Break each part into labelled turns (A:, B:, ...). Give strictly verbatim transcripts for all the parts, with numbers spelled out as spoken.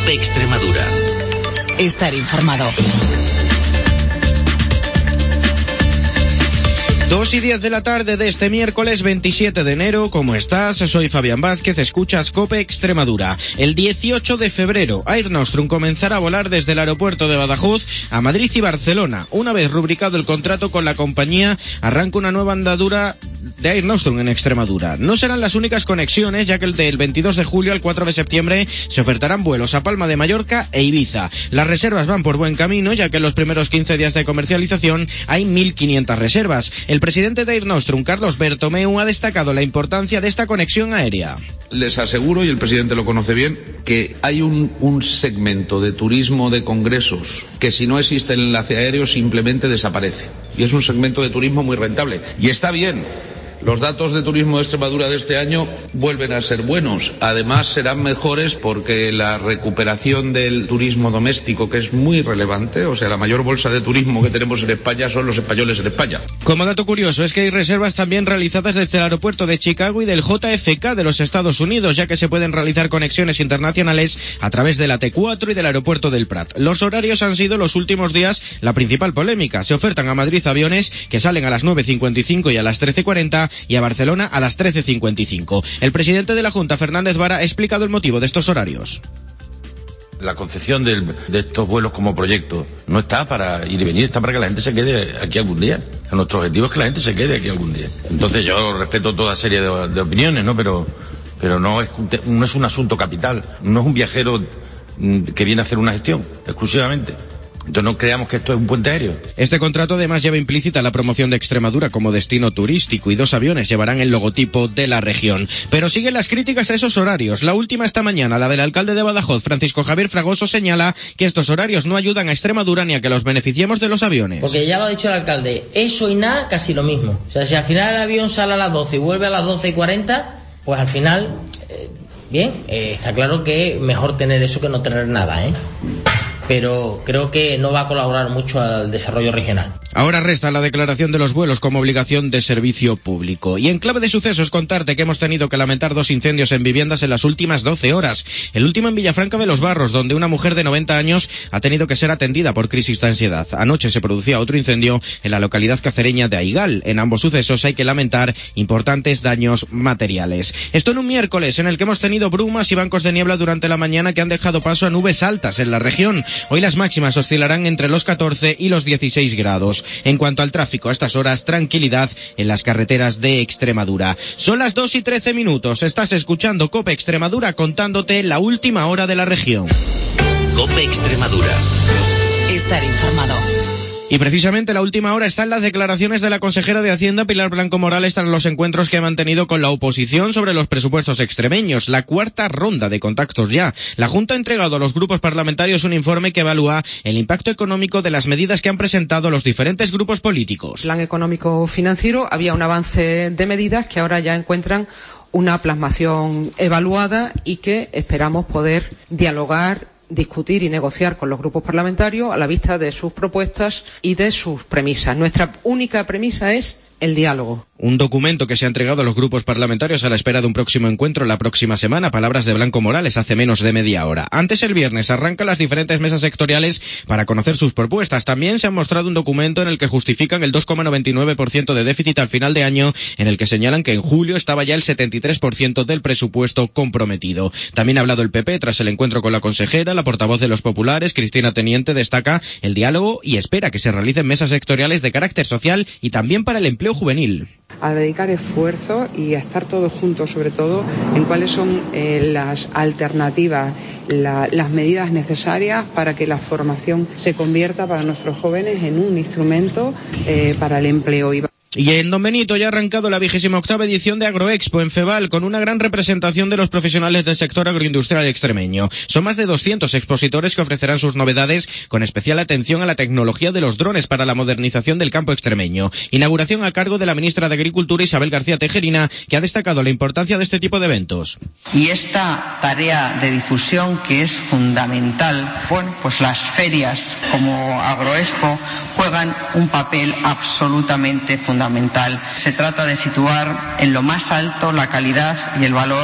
A: COPE Extremadura.
B: Estar informado.
C: Dos y diez de la tarde de este miércoles veintisiete de enero. ¿Cómo estás? Soy Fabián Vázquez, escuchas COPE Extremadura. El dieciocho de febrero, Air Nostrum comenzará a volar desde el aeropuerto de Badajoz a Madrid y Barcelona. Una vez rubricado el contrato con la compañía, arranca una nueva andadura de Air Nostrum en Extremadura. No serán las únicas conexiones, ya que el del veintidós de julio al cuatro de septiembre se ofertarán vuelos a Palma de Mallorca e Ibiza. Las reservas van por buen camino, ya que en los primeros quince días de comercialización hay mil quinientas reservas. El presidente de Air Nostrum, Carlos Bertomeu, ha destacado la importancia de esta conexión aérea.
D: Les aseguro, y el presidente lo conoce bien, que hay un, un segmento de turismo de congresos que si no existe el enlace aéreo simplemente desaparece. Y es un segmento de turismo muy rentable. Y está bien. Los datos de turismo de Extremadura de este año vuelven a ser buenos. Además serán mejores porque la recuperación del turismo doméstico, que es muy relevante, o sea, la mayor bolsa de turismo que tenemos en España son los españoles en España.
C: Como dato curioso es que hay reservas también realizadas desde el aeropuerto de Chicago y del J F K de los Estados Unidos, ya que se pueden realizar conexiones internacionales a través de la T cuatro y del aeropuerto del Prat. Los horarios han sido los últimos días la principal polémica. Se ofertan a Madrid aviones que salen a las nueve cincuenta y cinco y a las trece cuarenta y a Barcelona a las trece cincuenta y cinco. El presidente de la Junta, Fernández Vara, ha explicado el motivo de estos horarios.
E: La concepción del, de estos vuelos como proyecto no está para ir y venir, está para que la gente se quede aquí algún día. Nuestro objetivo es que la gente se quede aquí algún día. Entonces yo respeto toda serie de, de opiniones, ¿no? Pero, pero no es, no es un asunto capital, no es un viajero que viene a hacer una gestión exclusivamente. Entonces no creamos que esto es un puente aéreo.
C: Este contrato además lleva implícita la promoción de Extremadura como destino turístico y dos aviones llevarán el logotipo de la región. Pero siguen las críticas a esos horarios. La última esta mañana, la del alcalde de Badajoz, Francisco Javier Fragoso, señala que estos horarios no ayudan a Extremadura ni a que los beneficiemos de los aviones.
F: Porque ya lo ha dicho el alcalde, eso y nada casi lo mismo. O sea, si al final el avión sale a las doce y vuelve a las doce y cuarenta, pues al final, eh, bien, eh, está claro que mejor tener eso que no tener nada, ¿eh? Pero creo que no va a colaborar mucho al desarrollo regional.
C: Ahora resta la declaración de los vuelos como obligación de servicio público. Y en clave de sucesos, contarte que hemos tenido que lamentar dos incendios en viviendas en las últimas doce horas. El último en Villafranca de los Barros, donde una mujer de noventa años ha tenido que ser atendida por crisis de ansiedad. Anoche se producía otro incendio en la localidad cacereña de Aigal. En ambos sucesos hay que lamentar importantes daños materiales. Esto en un miércoles en el que hemos tenido brumas y bancos de niebla durante la mañana que han dejado paso a nubes altas en la región. Hoy las máximas oscilarán entre los catorce y los dieciséis grados. En cuanto al tráfico, a estas horas, tranquilidad en las carreteras de Extremadura. Son las dos y trece minutos. Estás escuchando COPE Extremadura contándote la última hora de la región.
A: COPE Extremadura.
B: Estar informado.
C: Y precisamente la última hora está en las declaraciones de la consejera de Hacienda, Pilar Blanco Morales, tras los encuentros que ha mantenido con la oposición sobre los presupuestos extremeños. La cuarta ronda de contactos ya. La Junta ha entregado a los grupos parlamentarios un informe que evalúa el impacto económico de las medidas que han presentado los diferentes grupos políticos.
G: Plan económico financiero, había un avance de medidas que ahora ya encuentran una plasmación evaluada y que esperamos poder dialogar, discutir y negociar con los grupos parlamentarios a la vista de sus propuestas y de sus premisas. Nuestra única premisa es el diálogo.
C: Un documento que se ha entregado a los grupos parlamentarios a la espera de un próximo encuentro la próxima semana. Palabras de Blanco Morales hace menos de media hora. Antes, el viernes, arrancan las diferentes mesas sectoriales para conocer sus propuestas. También se ha mostrado un documento en el que justifican el dos coma noventa y nueve por ciento de déficit al final de año, en el que señalan que en julio estaba ya el setenta y tres por ciento del presupuesto comprometido. También ha hablado el P P tras el encuentro con la consejera. La portavoz de los populares, Cristina Teniente, destaca el diálogo y espera que se realicen mesas sectoriales de carácter social y también para el empleo juvenil.
G: A dedicar esfuerzo y a estar todos juntos, sobre todo, en cuáles son eh, las alternativas, la, las medidas necesarias para que la formación se convierta para nuestros jóvenes en un instrumento eh, para el empleo.
C: Y en Don Benito ya ha arrancado la vigésima octava edición de Agroexpo en Feval, con una gran representación de los profesionales del sector agroindustrial extremeño. Son más de doscientos expositores que ofrecerán sus novedades, con especial atención a la tecnología de los drones para la modernización del campo extremeño. Inauguración a cargo de la ministra de Agricultura, Isabel García Tejerina, que ha destacado la importancia de este tipo de eventos.
H: Y esta tarea de difusión que es fundamental, bueno, pues las ferias como Agroexpo juegan un papel absolutamente fundamental. Fundamental. Se trata de situar en lo más alto la calidad y el valor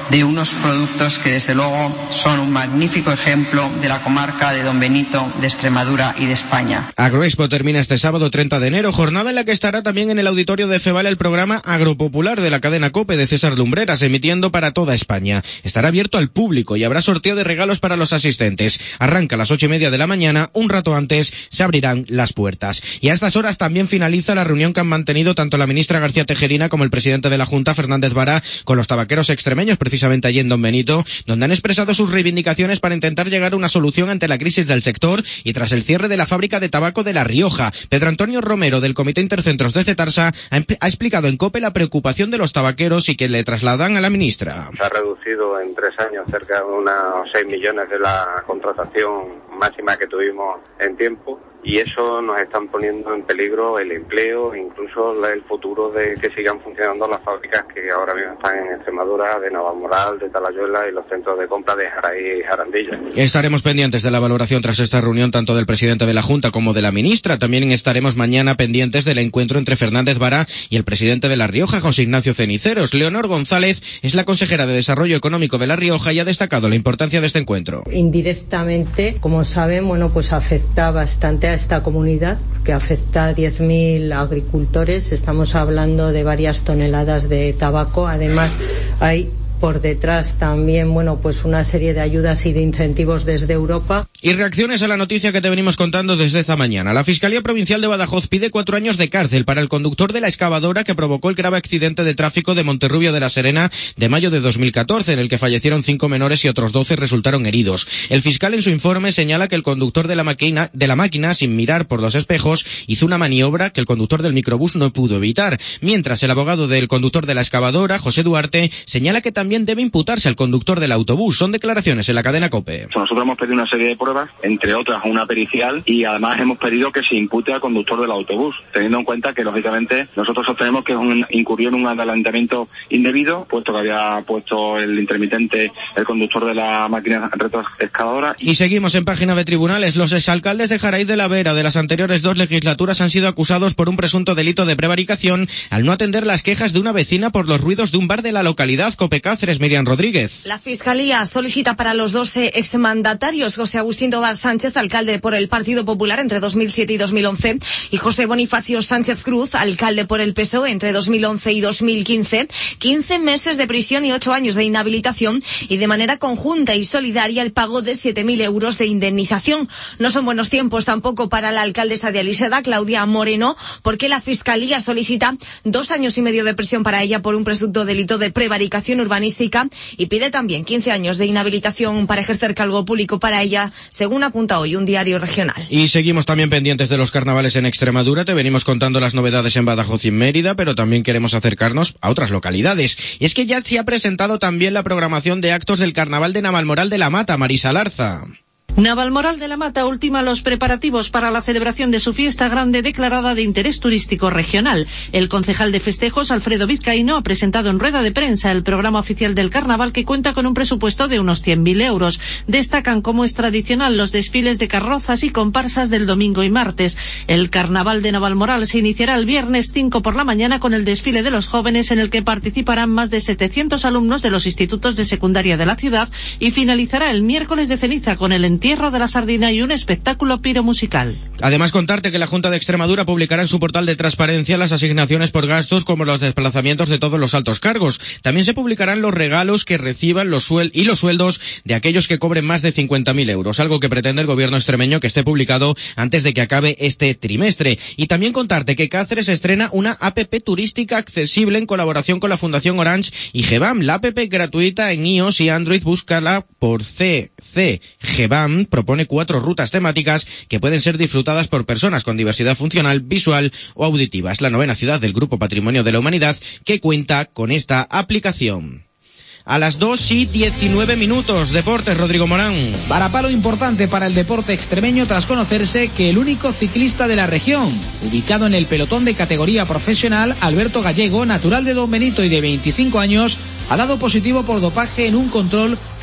H: de unos productos que desde luego son un magnífico ejemplo de la comarca de Don Benito, de Extremadura y de España.
C: Agroexpo termina este sábado treinta de enero, jornada en la que estará también en el auditorio de FEVAL el programa Agropopular de la cadena COPE de César Lumbreras, emitiendo para toda España. Estará abierto al público y habrá sorteo de regalos para los asistentes. Arranca a las ocho y media de la mañana, un rato antes se abrirán las puertas. Y a estas horas también finaliza la reunión que han mantenido tanto la ministra García Tejerina como el presidente de la Junta, Fernández Vara, con los tabaqueros extremeños, precisamente allí en Don Benito, donde han expresado sus reivindicaciones para intentar llegar a una solución ante la crisis del sector y tras el cierre de la fábrica de tabaco de La Rioja. Pedro Antonio Romero, del Comité Intercentros de Cetarsa, ha, ha explicado en COPE la preocupación de los tabaqueros y que le trasladan a la ministra.
I: Se ha reducido en tres años cerca de unos seis millones de la contratación máxima que tuvimos en tiempo, y eso nos están poniendo en peligro el empleo, incluso el futuro de que sigan funcionando las fábricas que ahora mismo están en Extremadura, de Navalmoral, de Talayuela y los centros de compra de Jaraí y Jarandilla.
C: Estaremos pendientes de la valoración tras esta reunión tanto del presidente de la Junta como de la ministra. También estaremos mañana pendientes del encuentro entre Fernández Vara y el presidente de La Rioja, José Ignacio Ceniceros. Leonor González es la consejera de Desarrollo Económico de La Rioja y ha destacado la importancia de este encuentro.
J: Indirectamente, como saben, bueno, pues afecta bastante a esta comunidad, porque afecta a diez mil agricultores. Estamos hablando de varias toneladas de tabaco. Además, hay por detrás también, bueno, pues una serie de ayudas y de incentivos desde Europa.
C: Y reacciones a la noticia que te venimos contando desde esta mañana. La Fiscalía Provincial de Badajoz pide cuatro años de cárcel para el conductor de la excavadora que provocó el grave accidente de tráfico de Monterrubio de la Serena de mayo de dos mil catorce, en el que fallecieron cinco menores y otros doce resultaron heridos. El fiscal en su informe señala que el conductor de la máquina, de la máquina, sin mirar por los espejos, hizo una maniobra que el conductor del microbús no pudo evitar. Mientras el abogado del conductor de la excavadora, José Duarte, señala que también debe imputarse al conductor del autobús. Son declaraciones en la cadena COPE.
K: Nosotros hemos pedido una serie de pruebas, entre otras una pericial, y además hemos pedido que se impute al conductor del autobús, teniendo en cuenta que lógicamente nosotros sostenemos que es un, incurrió en un adelantamiento indebido, puesto que había puesto el intermitente el conductor de la máquina retroexcavadora.
C: Y seguimos en página de tribunales. Los exalcaldes de Jaraíz de la Vera de las anteriores dos legislaturas han sido acusados por un presunto delito de prevaricación al no atender las quejas de una vecina por los ruidos de un bar de la localidad. COPE Cáceres, Miriam Rodríguez.
L: La Fiscalía solicita para los dos exmandatarios, José Agustín Tobar Sánchez, alcalde por el Partido Popular entre dos mil siete y dos mil once, y José Bonifacio Sánchez Cruz, alcalde por el P S O E entre dos mil once y dos mil quince, quince meses de prisión y ocho años de inhabilitación, y de manera conjunta y solidaria el pago de siete mil euros de indemnización. No son buenos tiempos tampoco para la alcaldesa de Aliseda, Claudia Moreno, porque la Fiscalía solicita dos años y medio de prisión para ella por un presunto delito de prevaricación urbanística y pide también quince años de inhabilitación para ejercer cargo público para ella, según apunta hoy un diario regional.
C: Y seguimos también pendientes de los carnavales en Extremadura. Te venimos contando las novedades en Badajoz y en Mérida, pero también queremos acercarnos a otras localidades. Y es que ya se ha presentado también la programación de actos del Carnaval de Navalmoral de la Mata, Marisa Larza.
M: Navalmoral de la Mata ultima los preparativos para la celebración de su fiesta grande declarada de interés turístico regional. El concejal de festejos, Alfredo Vizcaíno, ha presentado en rueda de prensa el programa oficial del carnaval, que cuenta con un presupuesto de unos cien mil euros. Destacan, como es tradicional, los desfiles de carrozas y comparsas del domingo y martes. El carnaval de Navalmoral se iniciará el viernes cinco por la mañana con el desfile de los jóvenes, en el que participarán más de setecientos alumnos de los institutos de secundaria de la ciudad, y finalizará el miércoles de ceniza con el entierro de la sardina y un espectáculo piromusical.
C: Además, contarte que la Junta de Extremadura publicará en su portal de transparencia las asignaciones por gastos, como los desplazamientos de todos los altos cargos. También se publicarán los regalos que reciban los suel y los sueldos de aquellos que cobren más de cincuenta mil euros, algo que pretende el gobierno extremeño que esté publicado antes de que acabe este trimestre. Y también contarte que Cáceres estrena una app turística accesible en colaboración con la Fundación Orange y Gebam. La app gratuita en iOS y Android, búscala por C C Gebam. Propone cuatro rutas temáticas que pueden ser disfrutadas por personas con diversidad funcional, visual o auditiva. Es la novena ciudad del Grupo Patrimonio de la Humanidad que cuenta con esta aplicación. A las dos y diecinueve minutos, Deportes, Rodrigo Morán.
N: Varapalo importante para el deporte extremeño tras conocerse que el único ciclista de la región, ubicado en el pelotón de categoría profesional, Alberto Gallego, natural de Don Benito y de veinticinco años, ha dado positivo por dopaje en un control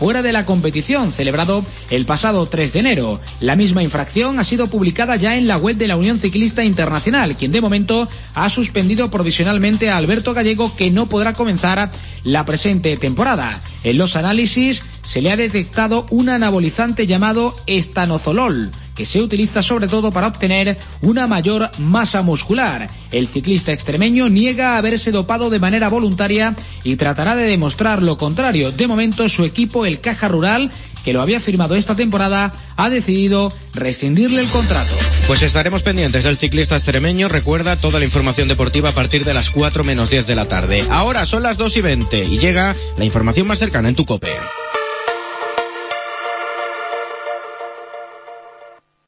N: fuera de la competición, celebrado el pasado tres de enero. La misma infracción ha sido publicada ya en la web de la Unión Ciclista Internacional, quien de momento ha suspendido provisionalmente a Alberto Gallego, que no podrá comenzar la presente temporada. En los análisis se le ha detectado un anabolizante llamado estanozolol, que se utiliza sobre todo para obtener una mayor masa muscular. El ciclista extremeño niega haberse dopado de manera voluntaria y tratará de demostrar lo contrario. De momento, su equipo, el Caja Rural, que lo había firmado esta temporada, ha decidido rescindirle el contrato.
C: Pues estaremos pendientes del ciclista extremeño. Recuerda, toda la información deportiva a partir de las cuatro menos diez de la tarde. Ahora son las dos y veinte y llega la información más cercana en tu COPE.